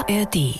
ARD.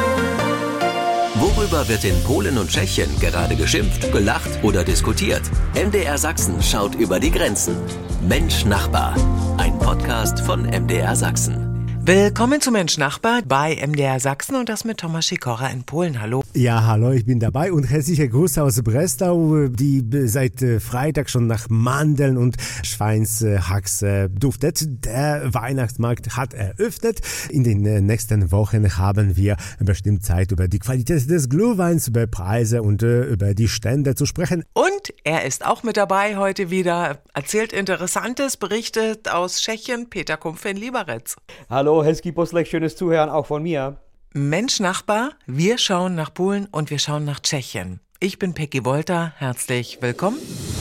Worüber wird in Polen und Tschechien gerade geschimpft, gelacht oder diskutiert? MDR Sachsen schaut über die Grenzen. Mensch Nachbar, ein Podcast von MDR Sachsen. Willkommen zu Mensch Nachbar bei MDR Sachsen und das mit Tomasz Sikora in Polen. Hallo. Ja, hallo, ich bin dabei und herzliche Grüße aus Breslau, die seit Freitag schon nach Mandeln und Schweinshax duftet. Der Weihnachtsmarkt hat eröffnet. In den nächsten Wochen haben wir bestimmt Zeit, über die Qualität des Glühweins, über Preise und über die Stände zu sprechen. Und er ist auch mit dabei heute wieder, erzählt Interessantes, berichtet aus Tschechien, Peter Kumpfe in Liberec. Hallo, Hezký poslech, schönes Zuhören auch von mir. Mensch Nachbar, wir schauen nach Polen und wir schauen nach Tschechien. Ich bin Peggy Wolter, herzlich willkommen.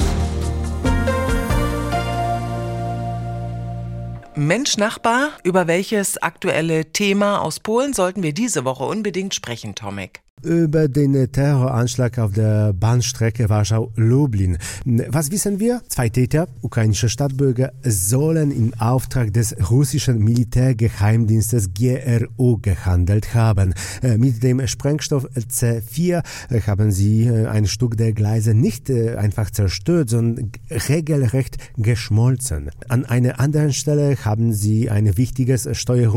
Mensch Nachbar, über welches aktuelle Thema aus Polen sollten wir diese Woche unbedingt sprechen, Tomek? Über den Terroranschlag auf der Bahnstrecke Warschau-Lublin. Was wissen wir? 2 Täter, ukrainische Staatsbürger, sollen im Auftrag des russischen Militärgeheimdienstes GRU gehandelt haben. Mit dem Sprengstoff C4 haben sie ein Stück der Gleise nicht einfach zerstört, sondern regelrecht geschmolzen. An einer anderen Stelle haben sie ein wichtiges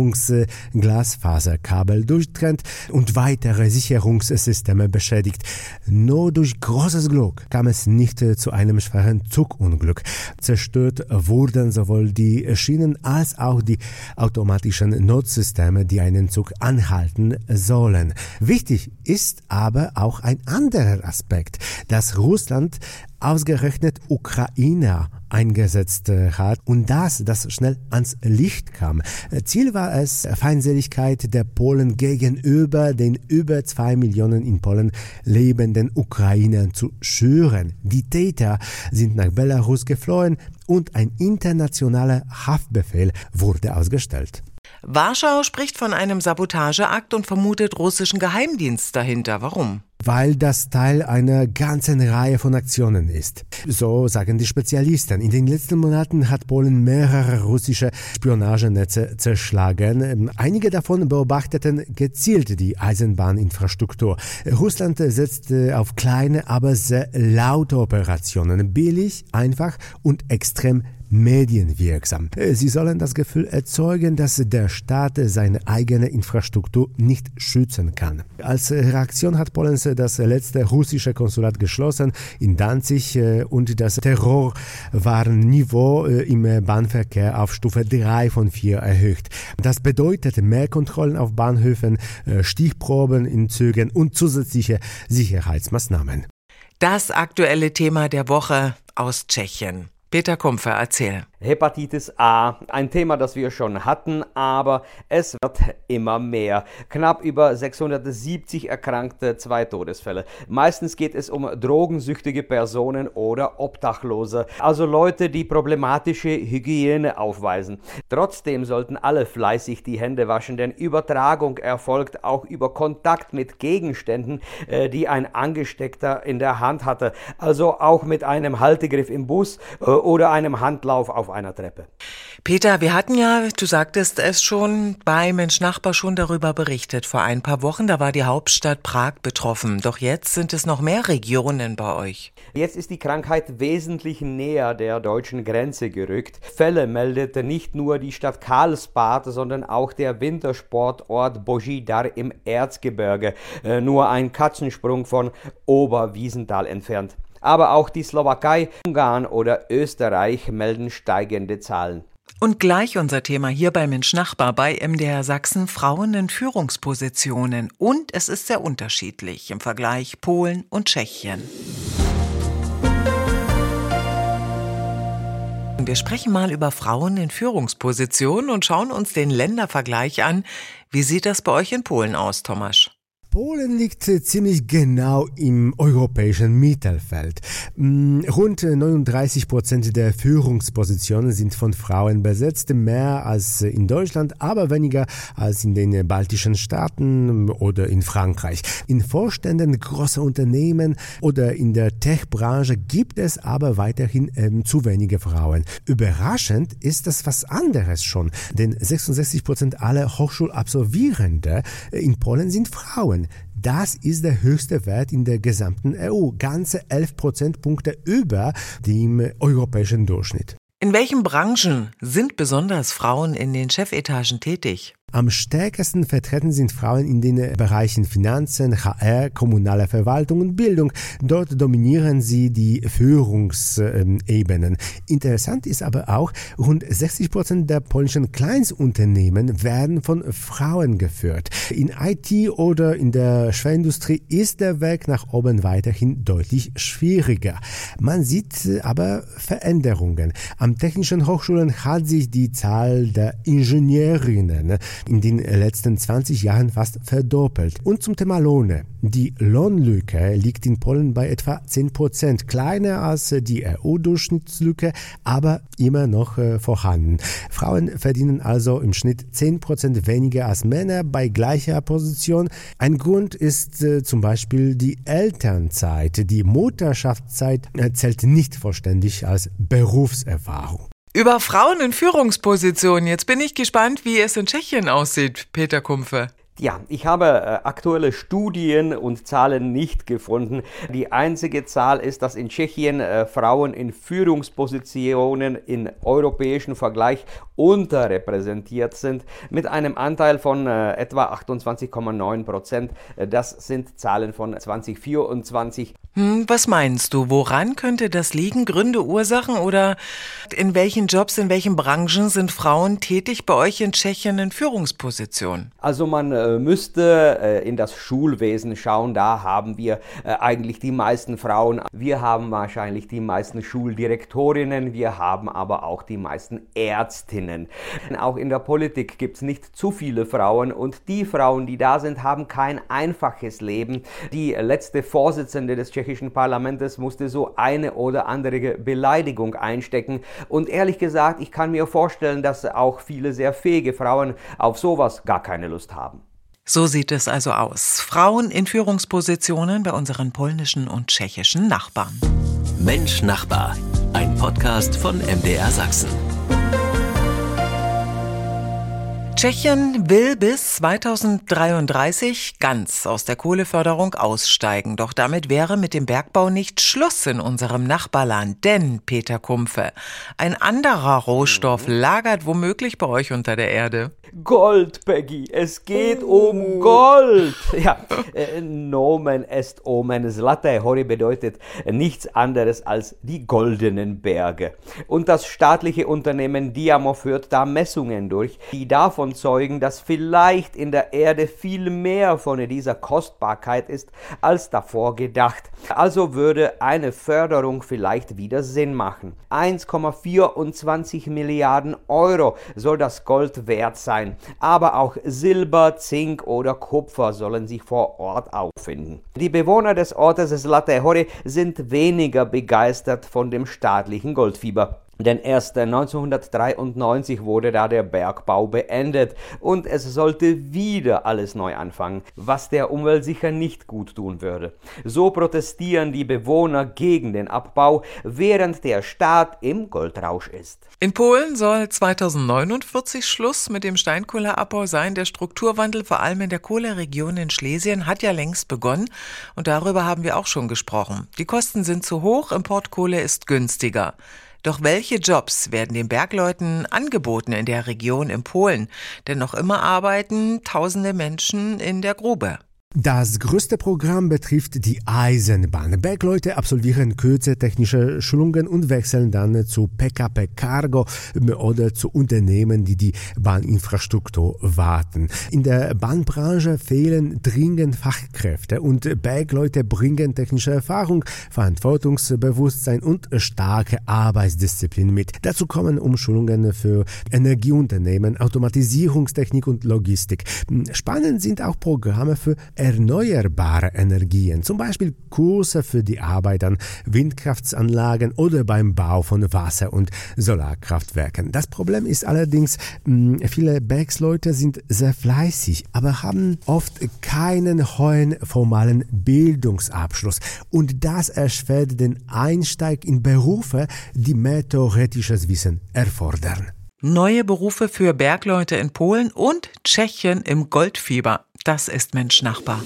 Steuerungsglasfaserkabel durchtrennt und weitere Sicherungssysteme beschädigt. Nur durch großes Glück kam es nicht zu einem schweren Zugunglück. Zerstört wurden sowohl die Schienen als auch die automatischen Notsysteme, die einen Zug anhalten sollen. Wichtig ist aber auch ein anderer Aspekt, dass Russland ausgerechnet Ukrainer eingesetzt hat und das schnell ans Licht kam. Ziel war es, Feindseligkeit der Polen gegenüber den über 2 Millionen in Polen lebenden Ukrainern zu schüren. Die Täter sind nach Belarus geflohen und ein internationaler Haftbefehl wurde ausgestellt. Warschau spricht von einem Sabotageakt und vermutet russischen Geheimdienst dahinter. Warum? Weil das Teil einer ganzen Reihe von Aktionen ist. So sagen die Spezialisten. In den letzten Monaten hat Polen mehrere russische Spionagenetze zerschlagen. Einige davon beobachteten gezielt die Eisenbahninfrastruktur. Russland setzt auf kleine, aber sehr laute Operationen. Billig, einfach und extrem medienwirksam. Sie sollen das Gefühl erzeugen, dass der Staat seine eigene Infrastruktur nicht schützen kann. Als Reaktion hat Polen das letzte russische Konsulat geschlossen in Danzig und das Terrorwarnniveau im Bahnverkehr auf Stufe 3 von 4 erhöht. Das bedeutet mehr Kontrollen auf Bahnhöfen, Stichproben in Zügen und zusätzliche Sicherheitsmaßnahmen. Das aktuelle Thema der Woche aus Tschechien. Peter Kumpfe, erzähl. Hepatitis A, ein Thema, das wir schon hatten, aber es wird immer mehr. Knapp über 670 Erkrankte, 2 Todesfälle. Meistens geht es um drogensüchtige Personen oder Obdachlose, also Leute, die problematische Hygiene aufweisen. Trotzdem sollten alle fleißig die Hände waschen, denn Übertragung erfolgt auch über Kontakt mit Gegenständen, die ein Angesteckter in der Hand hatte, also auch mit einem Haltegriff im Bus oder einem Handlauf auf einer Treppe. Peter, wir hatten ja, du sagtest es schon, bei Mensch Nachbar schon darüber berichtet. Vor ein paar Wochen, da war die Hauptstadt Prag betroffen. Doch jetzt sind es noch mehr Regionen bei euch. Jetzt ist die Krankheit wesentlich näher der deutschen Grenze gerückt. Fälle meldete nicht nur die Stadt Karlsbad, sondern auch der Wintersportort Božidar im Erzgebirge, nur ein Katzensprung von Oberwiesenthal entfernt. Aber auch die Slowakei, Ungarn oder Österreich melden steigende Zahlen. Und gleich unser Thema hier bei Mensch Nachbar bei MDR Sachsen, Frauen in Führungspositionen. Und es ist sehr unterschiedlich im Vergleich Polen und Tschechien. Wir sprechen mal über Frauen in Führungspositionen und schauen uns den Ländervergleich an. Wie sieht das bei euch in Polen aus, Tomasz? Polen liegt ziemlich genau im europäischen Mittelfeld. Rund 39% der Führungspositionen sind von Frauen besetzt, mehr als in Deutschland, aber weniger als in den baltischen Staaten oder in Frankreich. In Vorständen großer Unternehmen oder in der Tech-Branche gibt es aber weiterhin zu wenige Frauen. Überraschend ist das was anderes schon, denn 66% aller Hochschulabsolvierende in Polen sind Frauen. Das ist der höchste Wert in der gesamten EU, ganze 11 Prozentpunkte über dem europäischen Durchschnitt. In welchen Branchen sind besonders Frauen in den Chefetagen tätig? Am stärksten vertreten sind Frauen in den Bereichen Finanzen, HR, kommunale Verwaltung und Bildung. Dort dominieren sie die Führungsebenen. Interessant ist aber auch, rund 60% der polnischen Kleinstunternehmen werden von Frauen geführt. In IT oder in der Schwerindustrie ist der Weg nach oben weiterhin deutlich schwieriger. Man sieht aber Veränderungen. An technischen Hochschulen hat sich die Zahl der Ingenieurinnen in den letzten 20 Jahren fast verdoppelt. Und zum Thema Löhne. Die Lohnlücke liegt in Polen bei etwa 10%, kleiner als die EU-Durchschnittslücke, aber immer noch vorhanden. Frauen verdienen also im Schnitt 10% weniger als Männer bei gleicher Position. Ein Grund ist zum Beispiel die Elternzeit. Die Mutterschaftszeit zählt nicht vollständig als Berufserfahrung. Über Frauen in Führungspositionen. Jetzt bin ich gespannt, wie es in Tschechien aussieht, Peter Kumpfe. Ja, ich habe aktuelle Studien und Zahlen nicht gefunden. Die einzige Zahl ist, dass in Tschechien Frauen in Führungspositionen im europäischen Vergleich unterrepräsentiert sind, mit einem Anteil von etwa 28,9%. Das sind Zahlen von 2024. Was meinst du? Woran könnte das liegen? Gründe, Ursachen oder in welchen Jobs, in welchen Branchen sind Frauen tätig bei euch in Tschechien in Führungspositionen? Also man müsste in das Schulwesen schauen, da haben wir eigentlich die meisten Frauen. Wir haben wahrscheinlich die meisten Schuldirektorinnen, wir haben aber auch die meisten Ärztinnen. Auch in der Politik gibt es nicht zu viele Frauen und die Frauen, die da sind, haben kein einfaches Leben. Die letzte Vorsitzende des tschechischen Parlaments musste so eine oder andere Beleidigung einstecken und ehrlich gesagt, ich kann mir vorstellen, dass auch viele sehr fähige Frauen auf sowas gar keine Lust haben. So sieht es also aus. Frauen in Führungspositionen bei unseren polnischen und tschechischen Nachbarn. Mensch Nachbar, ein Podcast von MDR Sachsen. Tschechien will bis 2033 ganz aus der Kohleförderung aussteigen. Doch damit wäre mit dem Bergbau nicht Schluss in unserem Nachbarland. Denn, Peter Kumpfe, ein anderer Rohstoff lagert womöglich bei euch unter der Erde. Gold, Peggy, es geht um Gold. Ja, Nomen est omen. Zlaté hory bedeutet nichts anderes als die goldenen Berge. Und das staatliche Unternehmen Diamo führt da Messungen durch, die davon zeugen, dass vielleicht in der Erde viel mehr von dieser Kostbarkeit ist, als davor gedacht. Also würde eine Förderung vielleicht wieder Sinn machen. 1,24 Milliarden Euro soll das Gold wert sein. Aber auch Silber, Zink oder Kupfer sollen sich vor Ort auffinden. Die Bewohner des Ortes Zlaté Hory sind weniger begeistert von dem staatlichen Goldfieber. Denn erst 1993 wurde da der Bergbau beendet und es sollte wieder alles neu anfangen, was der Umwelt sicher nicht gut tun würde. So protestieren die Bewohner gegen den Abbau, während der Staat im Goldrausch ist. In Polen soll 2049 Schluss mit dem Steinkohleabbau sein. Der Strukturwandel, vor allem in der Kohleregion in Schlesien, hat ja längst begonnen und darüber haben wir auch schon gesprochen. Die Kosten sind zu hoch, Importkohle ist günstiger. Doch welche Jobs werden den Bergleuten angeboten in der Region in Polen? Denn noch immer arbeiten tausende Menschen in der Grube. Das größte Programm betrifft die Eisenbahn. Bergleute absolvieren kürze technische Schulungen und wechseln dann zu PKP Cargo oder zu Unternehmen, die die Bahninfrastruktur warten. In der Bahnbranche fehlen dringend Fachkräfte und Bergleute bringen technische Erfahrung, Verantwortungsbewusstsein und starke Arbeitsdisziplin mit. Dazu kommen Umschulungen für Energieunternehmen, Automatisierungstechnik und Logistik. Spannend sind auch Programme für erneuerbare Energien, zum Beispiel Kurse für die Arbeit an Windkraftanlagen oder beim Bau von Wasser- und Solarkraftwerken. Das Problem ist allerdings, viele Bergsleute sind sehr fleißig, aber haben oft keinen hohen formalen Bildungsabschluss. Und das erschwert den Einstieg in Berufe, die mehr theoretisches Wissen erfordern. Neue Berufe für Bergleute in Polen und Tschechien im Goldfieber. Das ist Mensch Nachbar.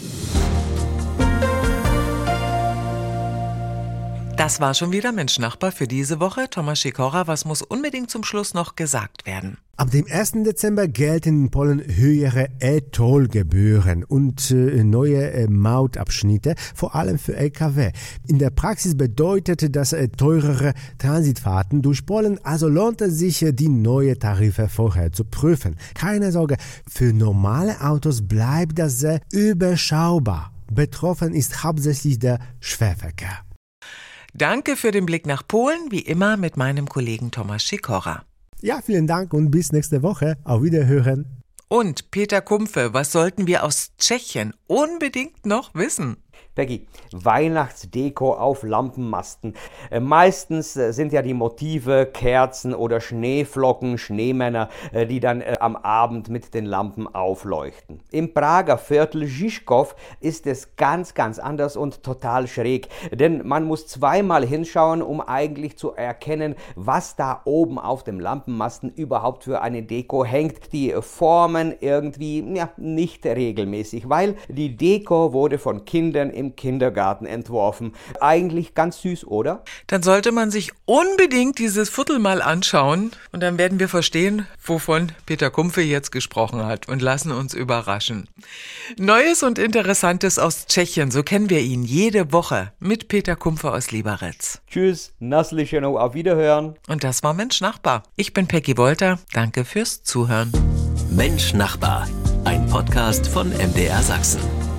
Das war schon wieder Mensch Nachbar für diese Woche. Thomas Sikora, was muss unbedingt zum Schluss noch gesagt werden? Ab dem 1. Dezember gelten in Polen höhere E-Toll-Gebühren und neue Mautabschnitte, vor allem für Lkw. In der Praxis bedeutet das teurere Transitfahrten durch Polen, also lohnt es sich, die neuen Tarife vorher zu prüfen. Keine Sorge, für normale Autos bleibt das sehr überschaubar. Betroffen ist hauptsächlich der Schwerverkehr. Danke für den Blick nach Polen, wie immer mit meinem Kollegen Thomas Sikora. Ja, vielen Dank und bis nächste Woche. Auf Wiederhören. Und Peter Kumpfe, was sollten wir aus Tschechien unbedingt noch wissen? Peggy, Weihnachtsdeko auf Lampenmasten. Meistens sind ja die Motive Kerzen oder Schneeflocken, Schneemänner, die dann am Abend mit den Lampen aufleuchten. Im Prager Viertel Žižkov ist es ganz, ganz anders und total schräg. Denn man muss zweimal hinschauen, um eigentlich zu erkennen, was da oben auf dem Lampenmasten überhaupt für eine Deko hängt. Die Formen irgendwie nicht regelmäßig, weil die Deko wurde von Kindern im Kindergarten entworfen. Eigentlich ganz süß, oder? Dann sollte man sich unbedingt dieses Viertel mal anschauen und dann werden wir verstehen, wovon Peter Kumpfe jetzt gesprochen hat und lassen uns überraschen. Neues und Interessantes aus Tschechien, so kennen wir ihn jede Woche mit Peter Kumpfe aus Liberec. Tschüss, Naslicheno, auf Wiederhören. Und das war Mensch Nachbar. Ich bin Peggy Wolter, danke fürs Zuhören. Mensch Nachbar, ein Podcast von MDR Sachsen.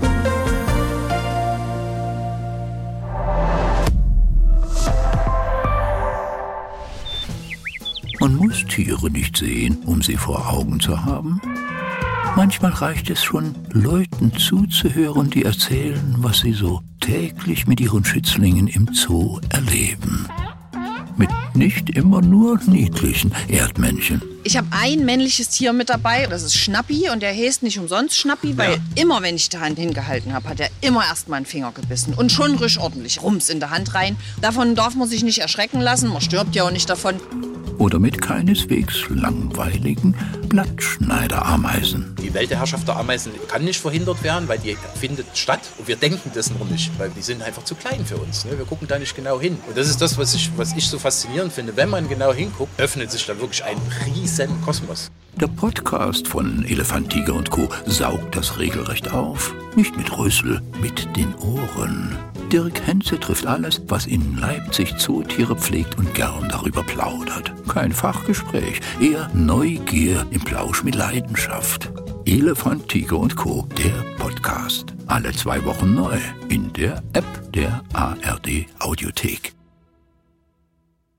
Man muss Tiere nicht sehen, um sie vor Augen zu haben. Manchmal reicht es schon, Leuten zuzuhören, die erzählen, was sie so täglich mit ihren Schützlingen im Zoo erleben. Mit nicht immer nur niedlichen Erdmännchen. Ich habe ein männliches Tier mit dabei, das ist Schnappi und der heißt nicht umsonst Schnappi, weil immer, wenn ich die Hand hingehalten habe, hat er immer erst mal einen Finger gebissen und schon richtig ordentlich Rums in der Hand rein. Davon darf man sich nicht erschrecken lassen, man stirbt ja auch nicht davon. Oder mit keineswegs langweiligen Blattschneiderameisen. Die Weltherrschaft der Ameisen kann nicht verhindert werden, weil die findet statt und wir denken das noch nicht, weil die sind einfach zu klein für uns. Ne? Wir gucken da nicht genau hin. Und das ist das, was ich so faszinierend finde. Wenn man genau hinguckt, öffnet sich da wirklich ein riesen Kosmos. Der Podcast von Elefant, Tiger und Co. saugt das regelrecht auf. Nicht mit Rüssel, mit den Ohren. Dirk Henze trifft alles, was in Leipzig Zootiere pflegt und gern darüber plaudert. Kein Fachgespräch, eher Neugier im Plausch mit Leidenschaft. Elefant, Tiger und Co., der Podcast. Alle 2 Wochen neu in der App der ARD Audiothek.